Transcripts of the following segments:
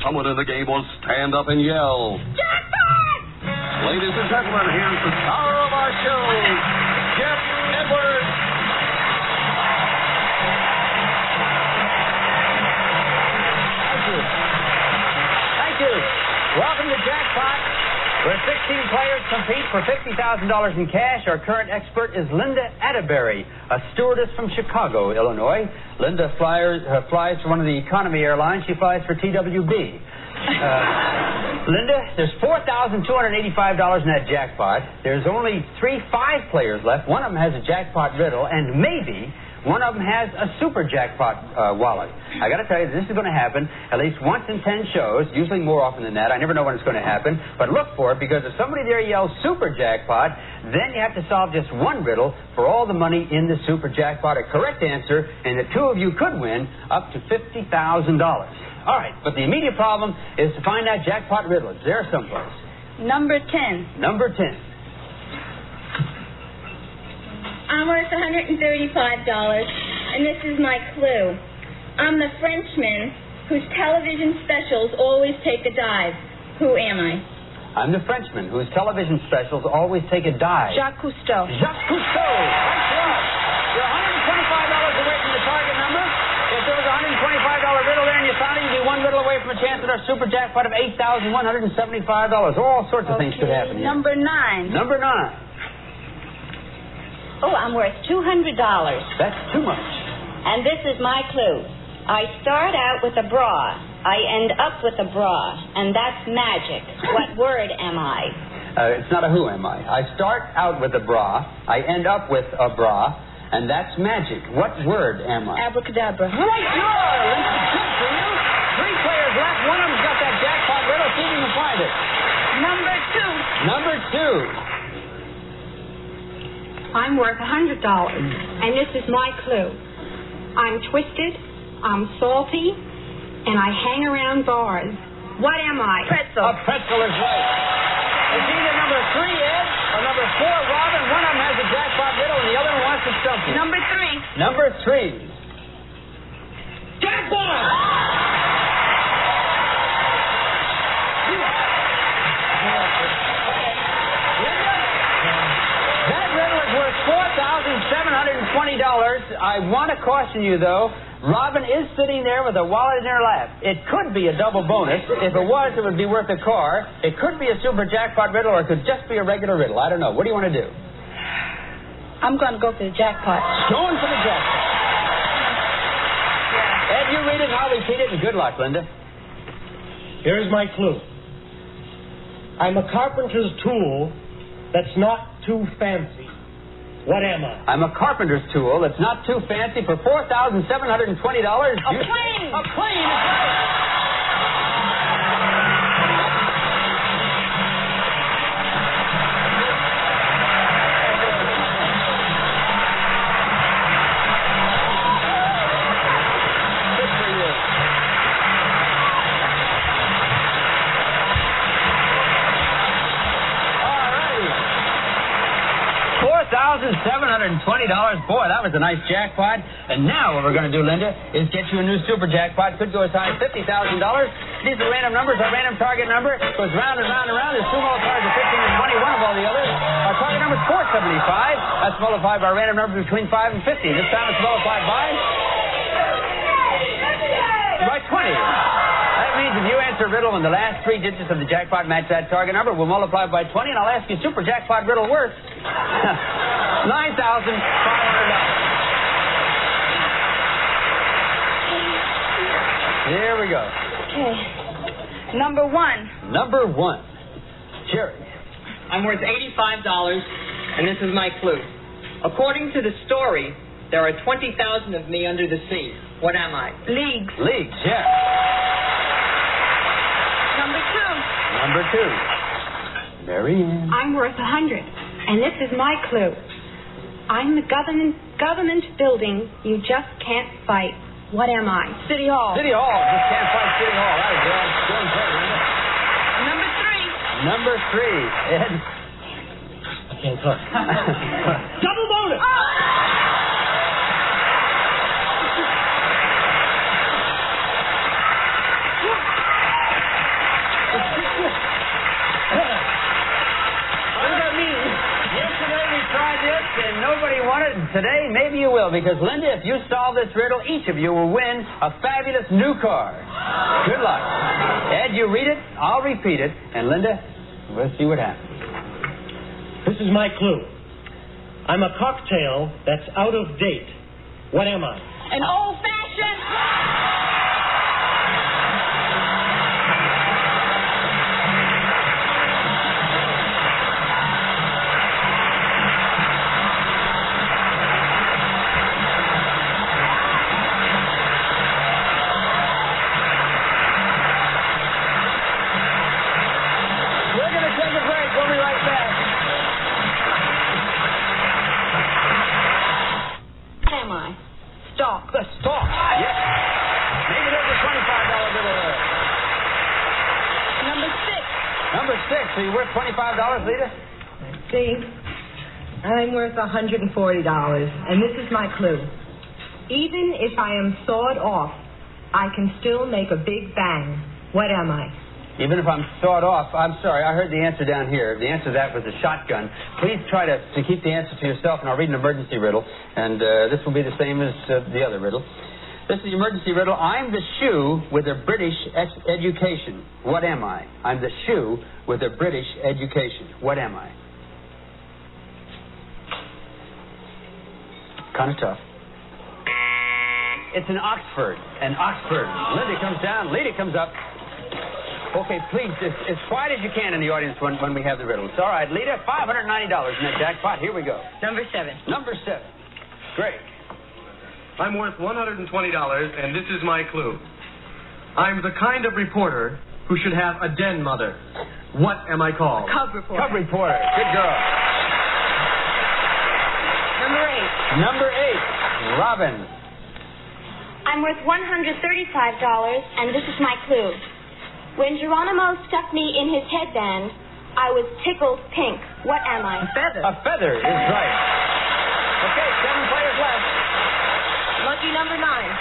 someone in the game will stand up and yell. Jackpot! Ladies and gentlemen, here's the star of our show, Jeff Edwards. Thank you. Welcome to Jackpot, where 16 players compete for $50,000 in cash. Our current expert is Linda Atterbury, a stewardess from Chicago, Illinois. Linda flies for one of the economy airlines. She flies for TWB. Linda, there's $4,285 in that jackpot. There's only 5 players left. One of them has a jackpot riddle, and maybe one of them has a super jackpot wallet. I got to tell you, this is going to happen at least once in 10 shows, usually more often than that. I never know when it's going to happen, but look for it, because if somebody there yells super jackpot, then you have to solve just one riddle for all the money in the super jackpot. A correct answer, and the two of you could win up to $50,000. All right, but the immediate problem is to find that jackpot riddle. It's there someplace. Number 10. Number 10. I'm worth $135, and this is my clue. I'm the Frenchman whose television specials always take a dive. Who am I? I'm the Frenchman whose television specials always take a dive. Jacques Cousteau. Jacques Cousteau. Thanks a lot. You're $125 away from the target number. If there was a $125 riddle there and you found it, you'd be one riddle away from a chance at our super jackpot of $8,175. All sorts of things could happen here. Number 9. Number 9. Oh, I'm worth $200. That's too much. And this is my clue. I start out with a bra. I end up with a bra. And that's magic. What word am I? It's not a who am I. I start out with a bra. I end up with a bra. And that's magic. What word am I? Abracadabra. Right, sure. Good for you. 3 players left. One of them's got that jackpot riddle. See if you can find it. Number 2. Number 2. I'm worth $100, and this is my clue. I'm twisted, I'm salty, and I hang around bars. What am I? Pretzel. A pretzel is right. It's either number 3, Ed, or number 4, Robin. One of them has a jackpot riddle, and the other one wants to stump you. Number 3. Number 3. Jackpot! $4,720. I want to caution you, though. Robin is sitting there with a wallet in her lap. It could be a double bonus. If it was, it would be worth a car. It could be a super jackpot riddle, or it could just be a regular riddle. I don't know. What do you want to do? I'm going to go for the jackpot. Going for the jackpot. Ed, you read it, and I'll repeat it, and good luck, Linda. Here's my clue. I'm a carpenter's tool that's not too fancy. What am I? I'm a carpenter's tool that's not too fancy for $4,720. A plane! A plane is right. $720. Boy, that was a nice jackpot. And now what we're going to do, Linda, is get you a new super jackpot. Could go as high as $50,000. These are random numbers. Our random target number goes round and round and round. There's 2 multipliers of 15 and 21 of all the others. Our target number is 475. That's multiplied by a random number between 5 and 50. This time it's multiplied by 20. That means if you answer a riddle and the last 3 digits of the jackpot match that target number, we'll multiply by 20, and I'll ask you super jackpot riddle worth $9,500. Here we go. Okay. Number 1. Number 1. Jerry. I'm worth $85, and this is my clue. According to the story, there are 20,000 of me under the sea. What am I? Leagues. Leagues, yeah. Number 2. Number 2. Marianne. I'm worth $100, and this is my clue. I'm the government building you just can't fight. What am I? City Hall. City Hall. Just can't fight City Hall. That was good. Doing great, Linda. Number 3. Ed. I can't talk. Double bonus! want it today, maybe you will, because, Linda, if you solve this riddle, each of you will win a fabulous new car. Good luck. Ed, you read it, I'll repeat it, and, Linda, we'll see what happens. This is my clue. I'm a cocktail that's out of date. What am I? An old-fashioned... Stock. The stock. Yes. Maybe there's a $25 bill there. Number 6. Number 6. So you're worth $25, Lita? See, I'm worth $140, and this is my clue. Even if I am sawed off, I can still make a big bang. What am I? Even if I'm sawed off, I'm sorry, I heard the answer down here. The answer to that was a shotgun. Please try to keep the answer to yourself, and I'll read an emergency riddle. And this will be the same as the other riddle. This is the emergency riddle. I'm the shoe with a British education. What am I? I'm the shoe with a British education. What am I? Kind of tough. It's an Oxford. An Oxford. Linda comes down. Lita comes up. Okay, please, as quiet as you can in the audience when we have the riddles. All right, Lita, $590 in that jackpot. Here we go. Number 7. Number 7. Great. I'm worth $120, and this is my clue. I'm the kind of reporter who should have a den mother. What am I called? Cub reporter. Cub reporter. Good girl. Number 8. Number 8. Robin. I'm worth $135, and this is my clue. When Geronimo stuck me in his headband, I was tickled pink. What am I? A feather. A feather is right. Okay, 7 players left. Lucky number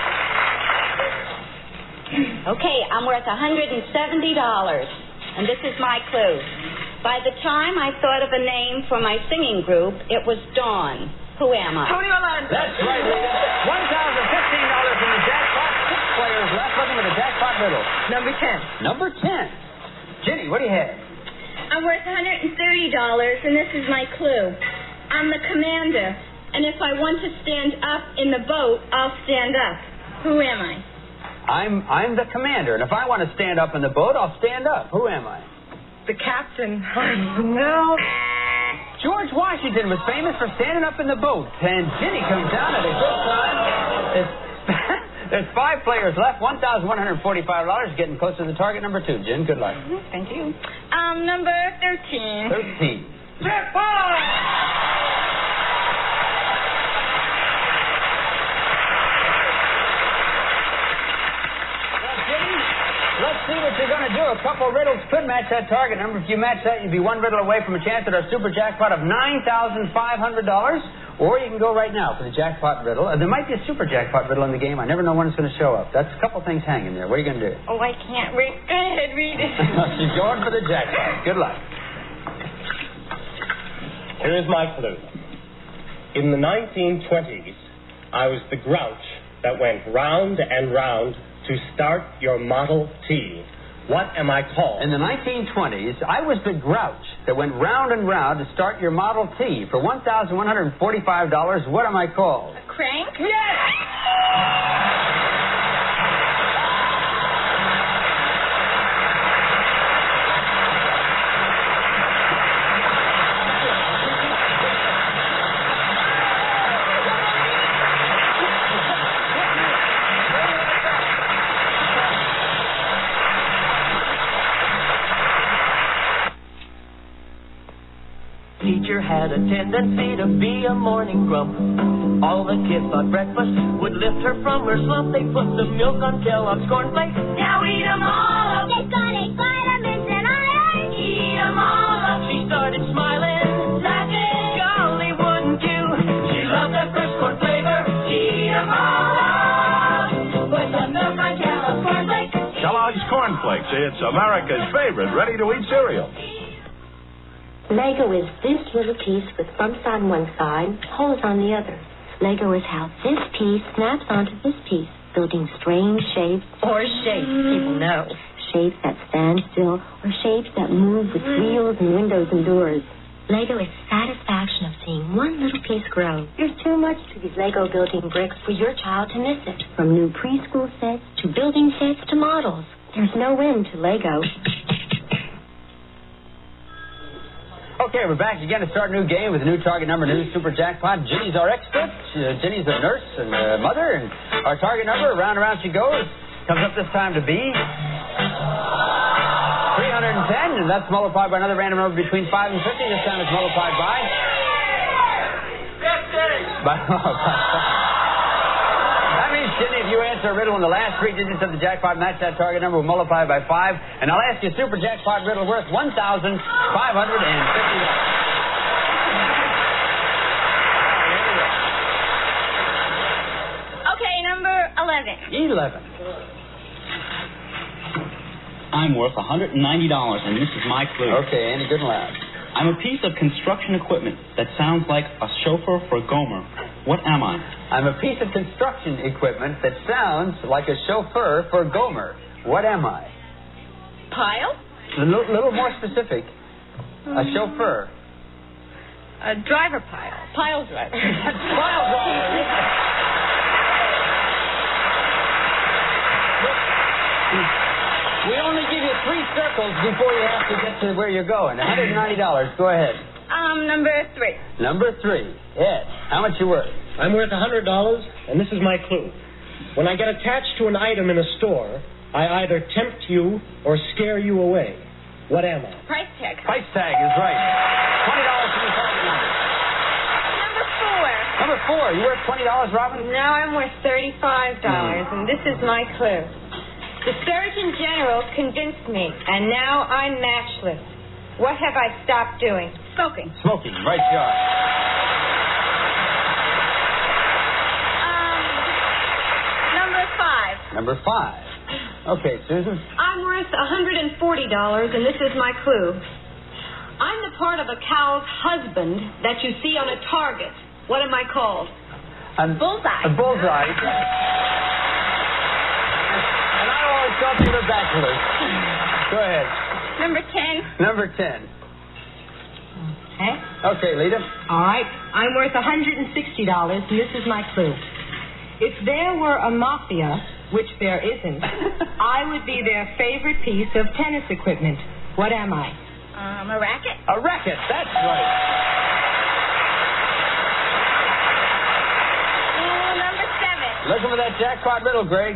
9. Okay, I'm worth $170, and this is my clue. By the time I thought of a name for my singing group, it was Dawn. Who am I? Tony Orlando. That's right, Lita. $1,015 in the jackpot. 6 players left looking for the jackpot riddle. Number 10. Number 10. Ginny, what do you have? I'm worth $130, and this is my clue. I'm the commander, and if I want to stand up in the boat, I'll stand up. Who am I? I'm the commander, and if I want to stand up in the boat, I'll stand up. Who am I? The captain. No. George Washington was famous for standing up in the boat, and Ginny comes down at a good time. There's 5 players left, $1,145, getting close to the target. Number 2. Jen, good luck. Thank you. Number 13. 13. Jackpot! Let's see what you're going to do. A couple riddles could match that target number. If you match that, you'd be 1 riddle away from a chance at our super jackpot of $9,500. Or you can go right now for the jackpot riddle. There might be a super jackpot riddle in the game. I never know when it's going to show up. That's a couple things hanging there. What are you going to do? Oh, I can't read. Go ahead, read it. She's going for the jackpot. Good luck. Here is my clue. In the 1920s, I was the grouch that went round and round to start your Model T. What am I called? In the 1920s, I was the grouch that went round and round to start your Model T. For $1,145, what am I called? Crank? Yes! Teacher had a tendency to be a morning grump. All the kids thought breakfast would lift her from her slump. They put some milk on Kellogg's cornflakes. Now eat 'em all up. It's got vitamins and iron. Eat 'em all up. She started smiling, laughing. Golly, wouldn't you? She loved that fresh corn flavor. Eat 'em all up. Put some milk on Kellogg's cornflakes. Kellogg's Cornflakes. It's America's favorite ready-to-eat cereal. Lego is this little piece with bumps on one side, holes on the other. Lego is how this piece snaps onto this piece, building strange shapes. Or shapes, people know. Shapes that stand still, or shapes that move with wheels and windows and doors. Lego is the satisfaction of seeing one little piece grow. There's too much to these Lego building bricks for your child to miss it. From new preschool sets to building sets to models. There's no end to Lego. Okay, we're back again to start a new game with a new target number, new super jackpot. Ginny's our expert. Ginny's a nurse and a mother, and our target number, round and round she goes, comes up this time to be 310, and that's multiplied by another random number between 5 and 50. This time it's multiplied by 50. That means, Ginny, if you answer a riddle in the last 3 digits of the jackpot, match that target number, we'll multiply by 5, and I'll ask you a super jackpot riddle worth $1,550. Okay, number 11. I'm worth $190, and this is my clue. Okay, Andy, good and loud. I'm a piece of construction equipment that sounds like a chauffeur for Gomer. What am I? I'm a piece of construction equipment that sounds like a chauffeur for Gomer. What am I? Pile? A little more specific. A chauffeur. A driver pile. Pile driver. Pile driver. We only give you 3 circles before you have to get to where you're going. $190. Go ahead. Number 3. Number 3. Ed, how much you worth? I'm worth $100, and this is my clue. When I get attached to an item in a store, I either tempt you or scare you away. What am I? Price tag. Price tag is right. $20 for your target number. Number 4. Number 4. You worth $20, Robin? Now I'm worth $35, and this is my clue. The Surgeon General convinced me, and now I'm matchless. What have I stopped doing? Smoking. Smoking, right you are. Number 5. Okay, Susan. I'm worth $140, and this is my clue. I'm the part of a cow's husband that you see on a target. What am I called? Bullseye. A bullseye. And I always thought you were bachelors. Go ahead. Number 10. Number 10. Okay. Okay, Lita. All right. I'm worth $160, and this is my clue. If there were a mafia, which there isn't, I would be their favorite piece of tennis equipment. What am I? A racket. A racket. That's right. Number 7. Looking for that jackpot riddle, Greg.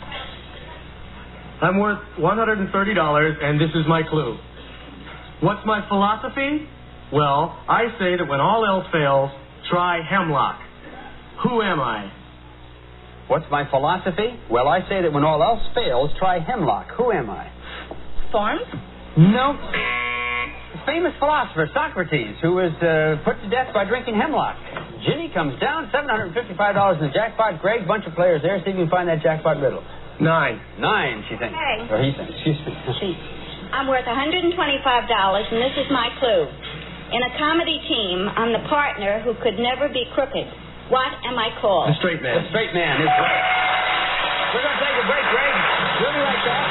I'm worth $130, and this is my clue. What's my philosophy? Well, I say that when all else fails, try hemlock. Who am I? What's my philosophy? Well, I say that when all else fails, try hemlock. Who am I? Thorns? No. The famous philosopher, Socrates, who was put to death by drinking hemlock. Ginny comes down, $755 in the jackpot. Greg, bunch of players there. See if you can find that jackpot riddle. 9. 9, she thinks. Hey. Or he thinks. Excuse me. I'm worth $125, and this is my clue. In a comedy team, I'm the partner who could never be crooked. What am I called? The straight man. The straight man is right. We're going to take a break, Greg. We'll be right back.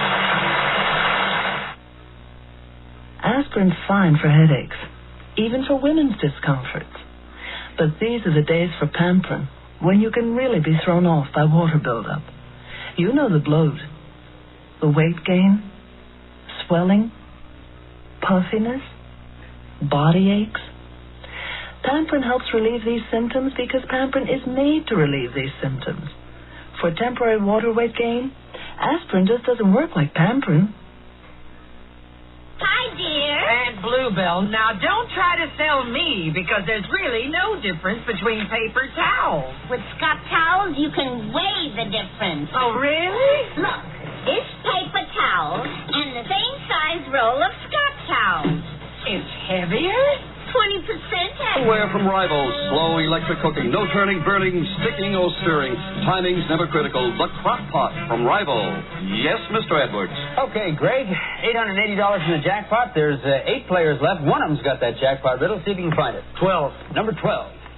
Aspirin's fine for headaches, even for women's discomforts. But these are the days for Pamprin, when you can really be thrown off by water buildup. You know the bloat, the weight gain, swelling, puffiness, body aches. Pamprin helps relieve these symptoms because Pamprin is made to relieve these symptoms. For temporary water weight gain, aspirin just doesn't work like Pamprin. Hi, dear. Aunt Bluebell, now don't try to sell me because there's really no difference between paper towels. With Scott towels, you can weigh the difference. Oh, really? Look, this paper towel and the same size roll of Scott towels. It's heavier? 20% Stoneware from Rivals. Slow electric cooking. No turning, burning, sticking, or stirring. Timing's never critical. The Crock Pot from Rival. Yes, Mr. Edwards. Okay, Greg, $880 in the jackpot. There's 8 players left. One of them's got that jackpot riddle. See if you can find it. 12. Number 12.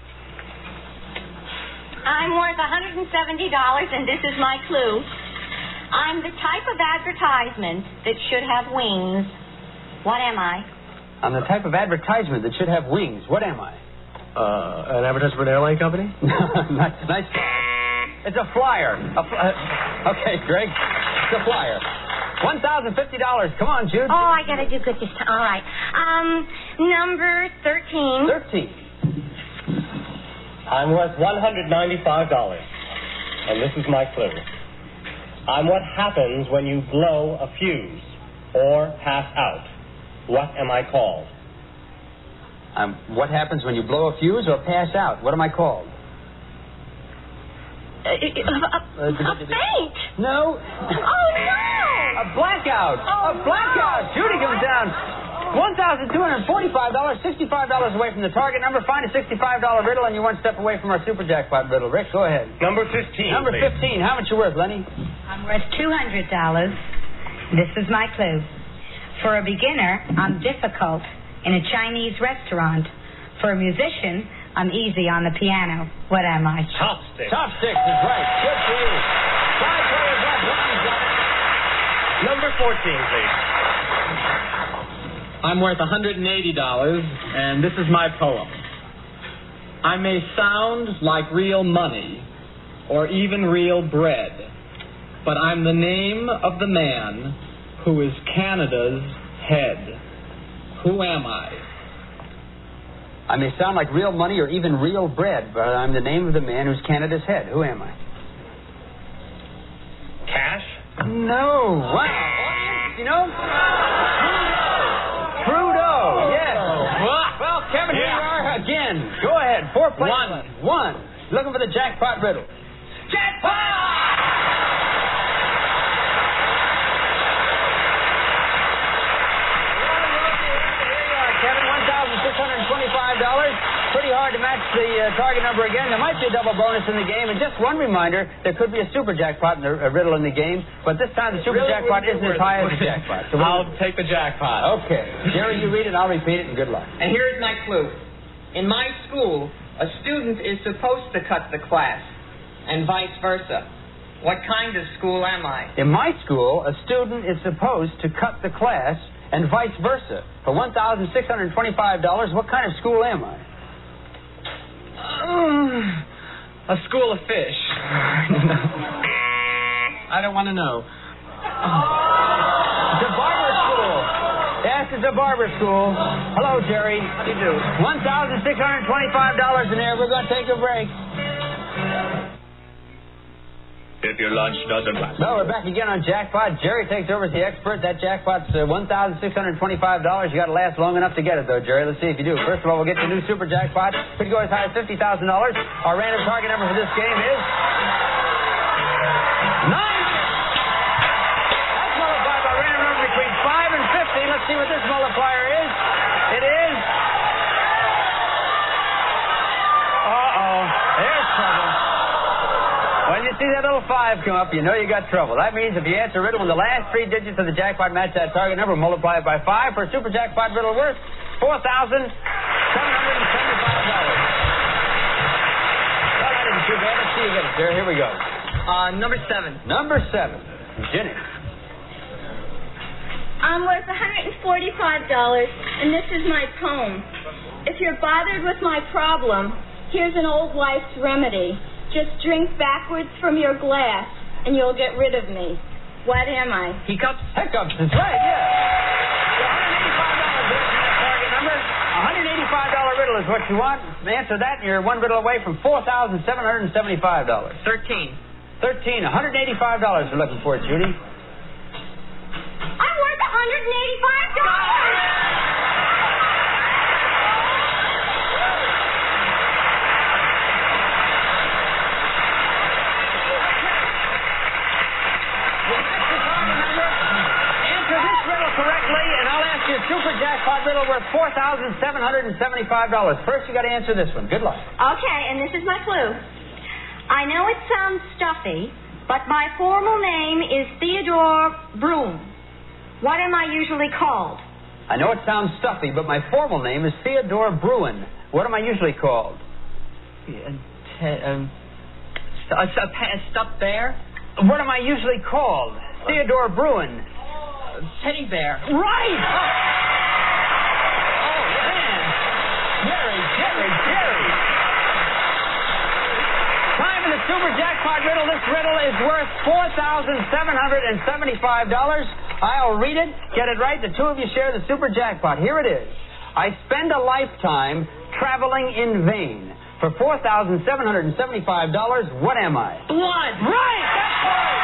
I'm worth $170, and this is my clue. I'm the type of advertisement that should have wings. What am I? I'm the type of advertisement that should have wings. What am I? An advertisement for an airline company? nice. It's a flyer. Okay, Greg. It's a flyer. $1,050. Come on, Jude. Oh, I gotta do good this time. All right. Number 13. 13. I'm worth $195, and this is my clue. I'm what happens when you blow a fuse or pass out. What am I called? What happens when you blow a fuse or pass out? What am I called? A faint. No. Oh, no. A blackout. Oh, a blackout. No. Judy comes down. $1,245, $65 away from the target number. Find a $65 riddle, and you're one step away from our super jackpot riddle. Rick, go ahead. Number 15. Number please. 15. How much you worth, Lenny? I'm worth $200. This is my clue. For a beginner, I'm difficult in a Chinese restaurant. For a musician, I'm easy on the piano. What am I? Chopsticks. Chopsticks is right. Good for you. 5 players left. One got it. Number 14, please. I'm worth $180, and this is my poem. I may sound like real money, or even real bread, but I'm the name of the man who is Canada's head. Who am I? I may sound like real money or even real bread, but I'm the name of the man who's Canada's head. Who am I? Cash? No. Wow. You know? Trudeau. Yes. Well, Kevin, here you are again. Go ahead. 4 players. One. Looking for the jackpot riddle. Jackpot! Kevin, $1,625. Pretty hard to match the target number again. There might be a double bonus in the game. And just one reminder, there could be a super jackpot in the riddle in the game. But this time the super jackpot isn't as high as the jackpot. So I'll take the jackpot. Okay. Jerry, you read it, I'll repeat it, and good luck. And here's my clue. In my school, a student is supposed to cut the class, and vice versa. What kind of school am I? In my school, a student is supposed to cut the class, and vice versa. For $1,625, what kind of school am I? A school of fish. I don't want to know. It's a barber school. Yes, it's a barber school. Hello, Jerry. How do you do? $1,625 in there. We're going to take a break. If your lunch doesn't last. Well, we're back again on Jackpot. Jerry takes over as the expert. That jackpot's $1,625. You got to last long enough to get it, though, Jerry. Let's see if you do. First of all, we'll get the new super jackpot. Could go as high as $50,000. Our random target number for this game is 9. That's multiplied by random number between 5 and 50. Let's see what this multiplier is. It is. There's trouble. When you see that little 5 come up, you know you got trouble. That means if you answer a riddle when the last 3 digits of the jackpot match that target number, multiply it by 5 for a super jackpot riddle worth $4,775. Well, that isn't too bad. Let's see you get it, sir. Here we go. Number 7. Number 7. Ginny. I'm worth $145, and this is my poem. If you're bothered with my problem, here's an old wife's remedy. Just drink backwards from your glass, and you'll get rid of me. What am I? Hiccups? Hiccups is right, yeah. $185 is the target number. $185 riddle is what you want. Answer that, and you're one riddle away from $4,775. 13. 13. $185 we're looking for, Judy. I'm worth $185. Correctly, and I'll ask your super jackpot riddle worth $4,775. First, you got to answer this one. Good luck. Okay, and this is my clue. I know it sounds stuffy, but my formal name is Theodore Broom. What am I usually called? I know it sounds stuffy, but my formal name is Theodore Bruin. What am I usually called? A stuffed bear? What am I usually called? Theodore Bruin. Teddy bear. Right! Oh, man. Jerry. Time in the super jackpot riddle. This riddle is worth $4,775. I'll read it. Get it right. The two of you share the super jackpot. Here it is. I spend a lifetime traveling in vain. For $4,775, what am I? Blood. Right! That's right!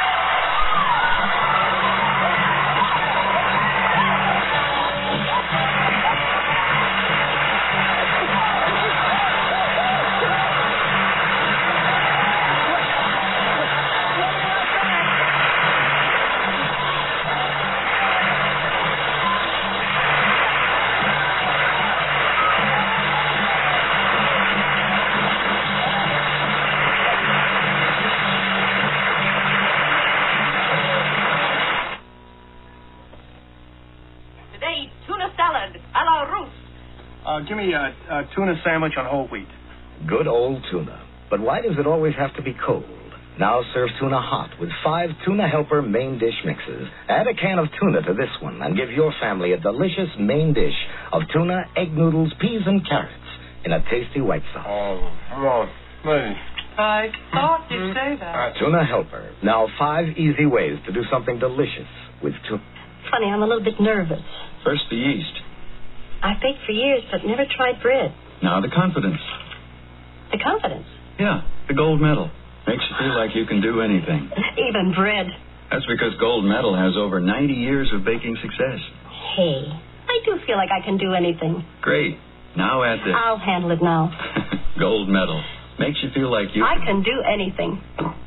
Give me a tuna sandwich on whole wheat. Good old tuna. But why does it always have to be cold? Now serve tuna hot with 5 Tuna Helper main dish mixes. Add a can of tuna to this one and give your family a delicious main dish of tuna, egg noodles, peas, and carrots in a tasty white sauce. Oh, come on. Please. I thought you'd say that. Tuna Helper. Now 5 easy ways to do something delicious with tuna. Funny, I'm a little bit nervous. First, the yeast. I baked for years, but never tried bread. Now, the confidence. The confidence? Yeah, the gold medal. Makes you feel like you can do anything. Even bread. That's because gold medal has over 90 years of baking success. Hey, I do feel like I can do anything. Great. Now add this. I'll handle it now. Gold medal. Makes you feel like you I can do anything.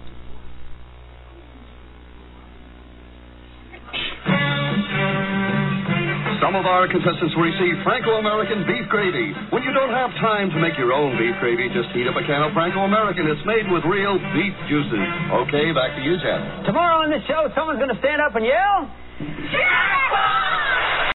Some of our contestants will receive Franco-American beef gravy. When you don't have time to make your own beef gravy, just heat up a can of Franco-American. It's made with real beef juices. Okay, back to you, Jen. Tomorrow on this show, someone's going to stand up and yell... Jackpot!